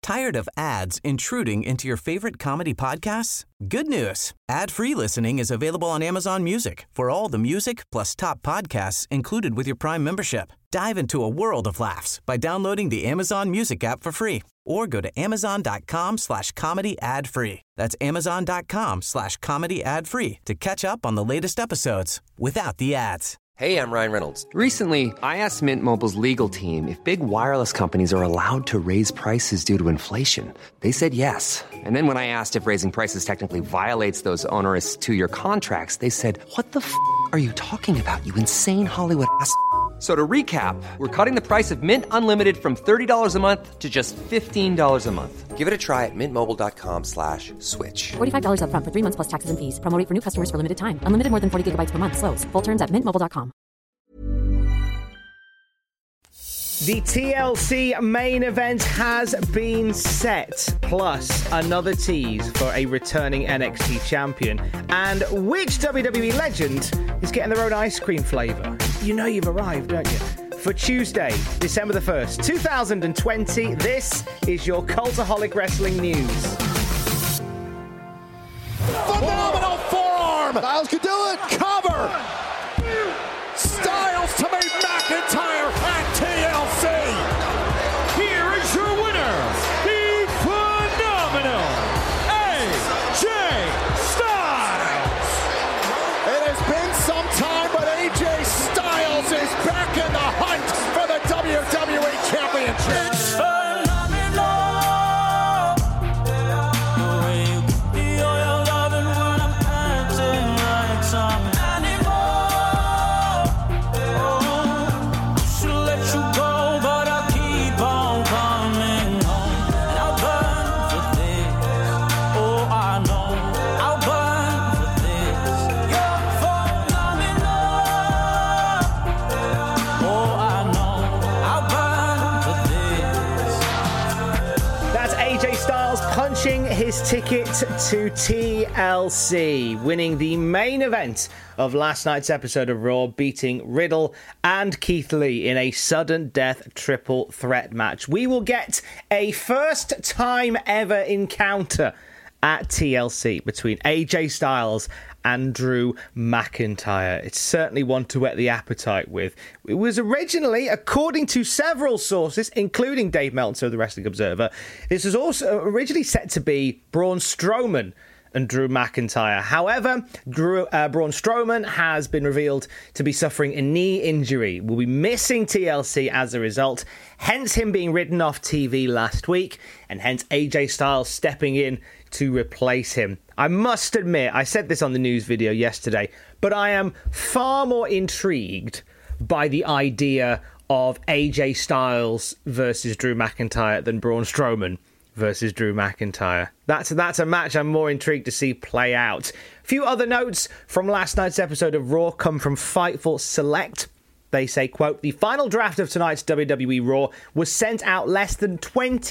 Tired of ads intruding into your favorite comedy podcasts? Good news. Ad-free listening is available on Amazon Music for all the music plus top podcasts included with your Prime membership. Dive into a world of laughs by downloading the Amazon Music app for free or go to amazon.com/comedy ad-free. That's amazon.com/comedy ad-free to catch up on the latest episodes without the ads. Hey, I'm Ryan Reynolds. Recently, I asked Mint Mobile's legal team if big wireless companies are allowed to raise prices due to inflation. They said yes. And then when I asked if raising prices technically violates those onerous two-year contracts, they said, "What the f*** are you talking about, you insane Hollywood ass?" So to recap, we're cutting the price of Mint Unlimited from $30 a month to just $15 a month. Give it a try at mintmobile.com/switch. $45 up front for 3 months plus taxes and fees. Promo rate for new customers for limited time. Unlimited more than 40 gigabytes per month. Slows full terms at mintmobile.com. The TLC main event has been set, plus another tease for a returning NXT champion. And which WWE legend is getting their own ice cream flavour? You know you've arrived, don't you? For Tuesday, December the 1st, 2020, this is your Cultaholic Wrestling News. Phenomenal forearm! Styles could do it! Cover! Styles to meet McIntyre at TLC! Here is your winner, the phenomenal AJ Styles! It has been some time, but AJ Styles is back in the hunt for the WWE Championship! His ticket to TLC, winning the main event of last night's episode of Raw, beating Riddle and Keith Lee in a sudden death triple threat match. We will get a first time ever encounter at TLC between AJ Styles and Drew McIntyre. It's certainly one to whet the appetite with. It was originally, according to several sources, including Dave Meltzer of the Wrestling Observer, this was also originally set to be Braun Strowman and Drew McIntyre. However, Braun Strowman has been revealed to be suffering a knee injury. Will be missing TLC as a result, hence him being written off TV last week, and hence AJ Styles stepping in to replace him. I must admit, I said this on the news video yesterday, but I am far more intrigued by the idea of AJ Styles versus Drew McIntyre than Braun Strowman versus Drew McIntyre. That's a match I'm more intrigued to see play out. A few other notes from last night's episode of Raw come from Fightful Select. They say, quote, "The final draft of tonight's WWE Raw was sent out less than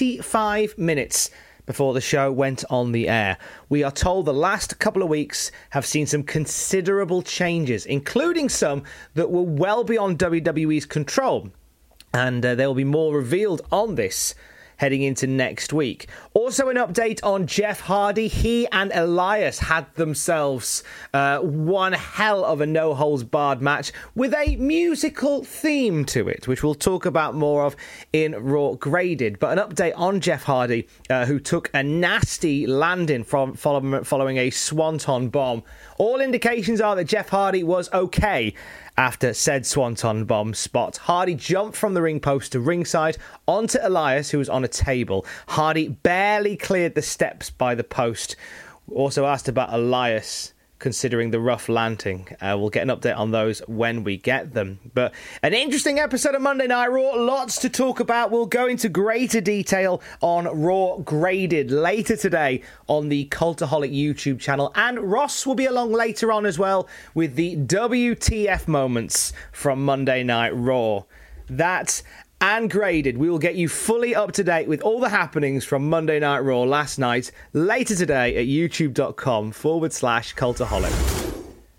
25 minutes before the show went on the air. We are told the last couple of weeks have seen some considerable changes, including some that were well beyond WWE's control. And there will be more revealed on this heading into next week. Also an update on Jeff Hardy. He and Elias had themselves one hell of a no-holds-barred match with a musical theme to it, which we'll talk about more of in Raw Graded. But an update on Jeff Hardy, who took a nasty landing following a swanton bomb. All indications are that Jeff Hardy was okay after said swanton bomb spot. Hardy jumped from the ring post to ringside onto Elias, who was on a table. Hardy barely cleared the steps by the post. Also asked about Elias considering the rough landing. We'll get an update on those when we get them. But an interesting episode of Monday Night Raw. Lots to talk about. We'll go into greater detail on Raw Graded later today on the Cultaholic YouTube channel. And Ross will be along later on as well with the WTF moments from Monday Night Raw. That and Graded, we will get you fully up to date with all the happenings from Monday Night Raw last night, later today at youtube.com/Cultaholic.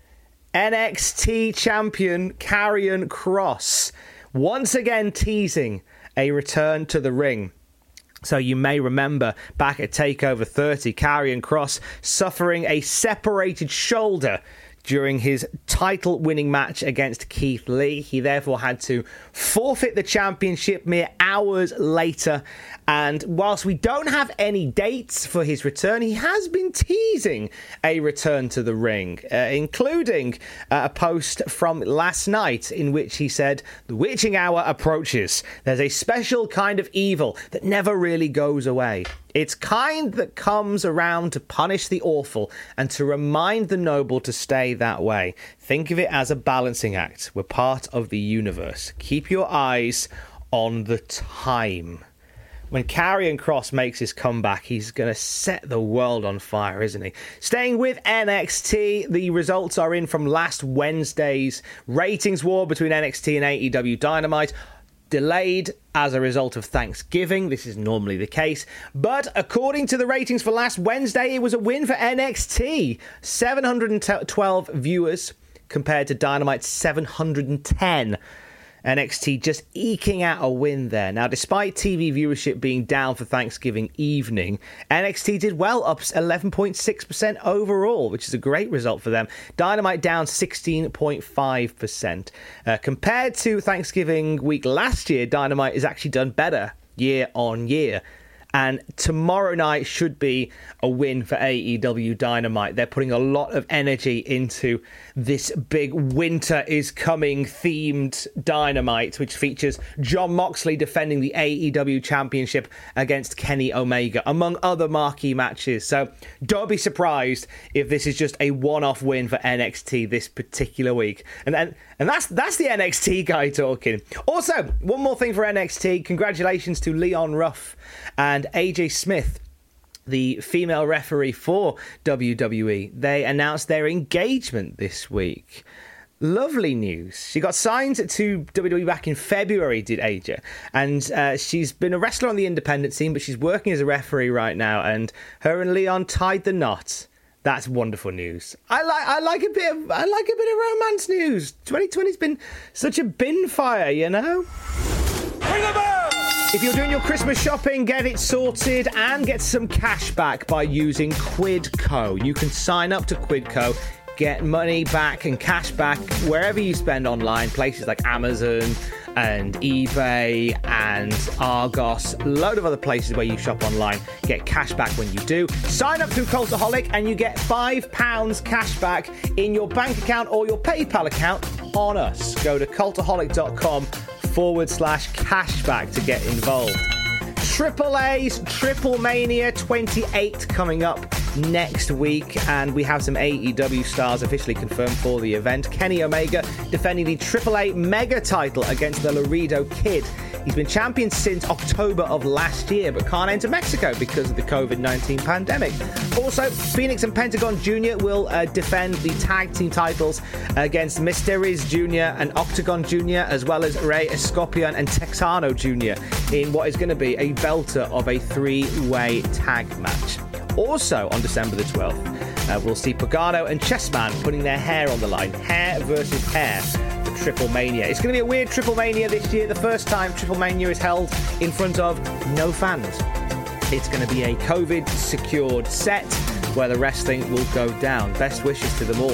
NXT champion Karrion Kross once again teasing a return to the ring. So you may remember back at TakeOver 30, Karrion Kross suffering a separated shoulder during his title-winning match against Keith Lee. He therefore had to forfeit the championship mere hours later. And whilst we don't have any dates for his return, he has been teasing a return to the ring, including a post from last night in which he said, "The witching hour approaches. There's a special kind of evil that never really goes away. It's kind that comes around to punish the awful and to remind the noble to stay that way. Think of it as a balancing act. We're part of the universe. Keep your eyes on the time." When Karrion Kross makes his comeback, he's going to set the world on fire, isn't he? Staying with NXT, the results are in from last Wednesday's ratings war between NXT and AEW Dynamite. Delayed as a result of Thanksgiving. This is normally the case. But according to the ratings for last Wednesday, it was a win for NXT. 712 viewers compared to Dynamite's 710. NXT just eking out a win there. Now, despite TV viewership being down for Thanksgiving evening, NXT did well, up 11.6% overall, which is a great result for them. Dynamite down 16.5%. Compared to Thanksgiving week last year, Dynamite has actually done better year on year. And tomorrow night should be a win for AEW Dynamite. They're putting a lot of energy into this big winter is coming themed Dynamite, which features Jon Moxley defending the AEW Championship against Kenny Omega, among other marquee matches. So don't be surprised if this is just a one-off win for NXT this particular week. And that's the NXT guy talking. Also, one more thing for NXT. Congratulations to Leon Ruff and AJ Smith, the female referee for WWE. They announced their engagement this week. Lovely news. She got signed to WWE back in February, did AJ. And she's been a wrestler on the independent scene, but she's working as a referee right now. And her and Leon tied the knot. That's wonderful news. I like a bit of romance news. 2020's been such a bin fire, you know? Bring the bell! If you're doing your Christmas shopping, get it sorted and get some cash back by using Quidco. You can sign up to Quidco, get money back and cash back wherever you spend online, places like Amazon and eBay and Argos, a load of other places where you shop online. Get cash back when you do. Sign up through Cultaholic and you get £5 cash back in your bank account or your PayPal account on us. Go to cultaholic.com/cashback to get involved. Triple A's Triple Mania 28 coming up next week, and we have some AEW stars officially confirmed for the event. Kenny Omega defending the AAA Mega title against the Laredo Kid. He's been champion since October of last year, but can't enter Mexico because of the COVID-19 pandemic. Also, Phoenix and Pentagon Jr. will defend the tag team titles against Mysteries Jr. and Octagon Jr., as well as Rey Escopion and Texano Jr. in what is going to be a belter of a three-way tag match. Also, on December the 12th, we'll see Pagano and Chessman putting their hair on the line. Hair versus hair for Triple Mania. It's going to be a weird Triple Mania this year. The first time Triple Mania is held in front of no fans. It's going to be a COVID-secured set where the wrestling will go down. Best wishes to them all.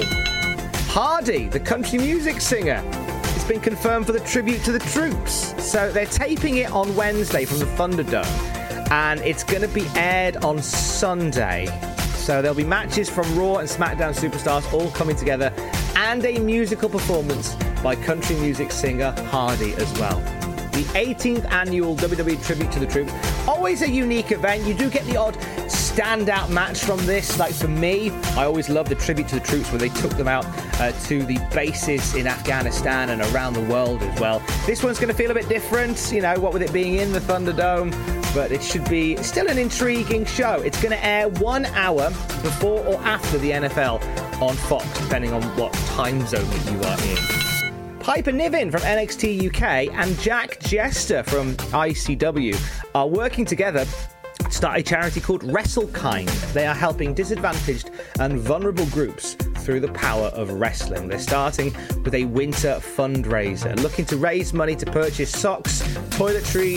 Hardy, the country music singer, it's been confirmed for the tribute to the troops. So they're taping it on Wednesday from the Thunderdome, and it's going to be aired on Sunday. So there'll be matches from Raw and SmackDown superstars all coming together, and a musical performance by country music singer Hardy as well. The 18th annual WWE Tribute to the Troops, always a unique event. You do get the odd standout match from this. Like for me, I always love the Tribute to the Troops where they took them out to the bases in Afghanistan and around the world as well. This one's going to feel a bit different, you know, what with it being in the Thunderdome, but it should be still an intriguing show. It's going to air 1 hour before or after the NFL on Fox, depending on what time zone you are in. Piper Niven from NXT UK and Jack Jester from ICW are working together to start a charity called WrestleKind. They are helping disadvantaged and vulnerable groups through the power of wrestling. They're starting with a winter fundraiser, looking to raise money to purchase socks, toiletries,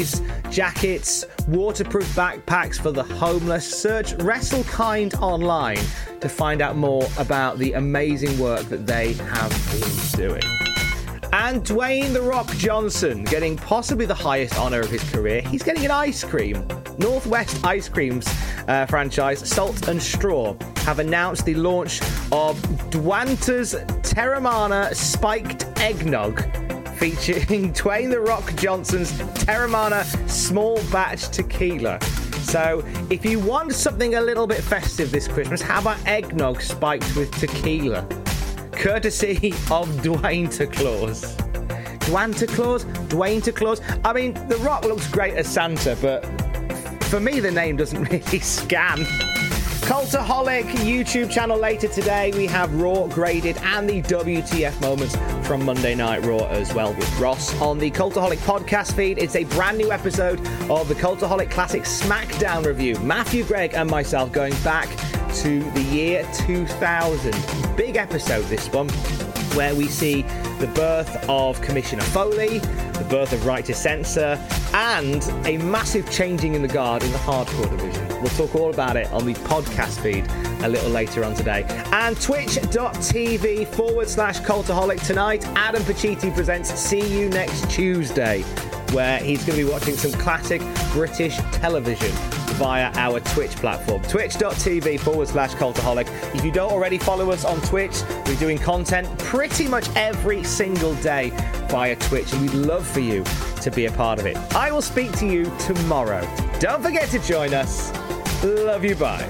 jackets, waterproof backpacks for the homeless. Search WrestleKind online to find out more about the amazing work that they have been doing. And Dwayne "The Rock" Johnson getting possibly the highest honour of his career. He's getting an ice cream. Northwest Ice Creams franchise Salt and Straw have announced the launch of Dwanta's Terramana Spiked Eggnog, featuring Dwayne "The Rock" Johnson's Terramana Small Batch Tequila. So if you want something a little bit festive this Christmas, how about eggnog spiked with tequila? Courtesy of Dwayne Claus. Dwayne Claus. I mean, The Rock looks great as Santa, but for me, the name doesn't really scan. Cultaholic YouTube channel later today. We have Raw graded and the WTF moments from Monday Night Raw as well with Ross. On the Cultaholic podcast feed, it's a brand new episode of the Cultaholic Classic SmackDown review. Matthew, Greg and myself going back to the year 2000. Big episode, this one, where we see the birth of Commissioner Foley, the birth of Right to Censor, and a massive changing in the guard in the hardcore division. We'll talk all about it on the podcast feed a little later on today. And twitch.tv/Cultaholic tonight. Adam Pacitti presents See You Next Tuesday, where he's going to be watching some classic British television via our Twitch platform. Twitch.tv/Cultaholic. If you don't already follow us on Twitch, we're doing content pretty much every single day via Twitch, and we'd love for you to be a part of it. I will speak to you tomorrow. Don't forget to join us. Love you, bye.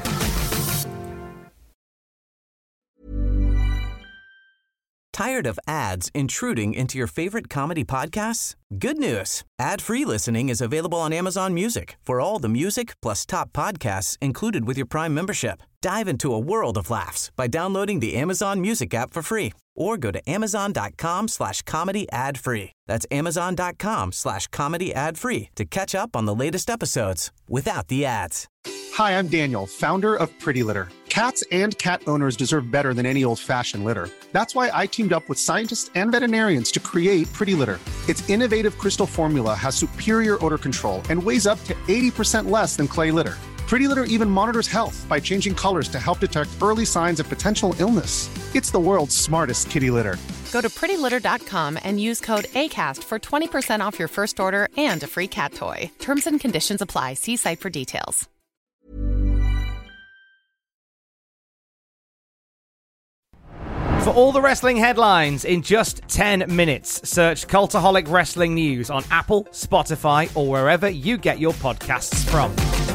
Tired of ads intruding into your favorite comedy podcasts? Good news. Ad-free listening is available on Amazon Music for all the music plus top podcasts included with your Prime membership. Dive into a world of laughs by downloading the Amazon Music app for free or go to amazon.com/comedy ad-free. That's amazon.com/comedy ad-free to catch up on the latest episodes without the ads. Hi, I'm Daniel, founder of Pretty Litter. Cats and cat owners deserve better than any old-fashioned litter. That's why I teamed up with scientists and veterinarians to create Pretty Litter. Its innovative crystal formula has superior odor control and weighs up to 80% less than clay litter. Pretty Litter even monitors health by changing colors to help detect early signs of potential illness. It's the world's smartest kitty litter. Go to prettylitter.com and use code ACAST for 20% off your first order and a free cat toy. Terms and conditions apply. See site for details. For all the wrestling headlines in just 10 minutes, search Cultaholic Wrestling News on Apple, Spotify, or wherever you get your podcasts from.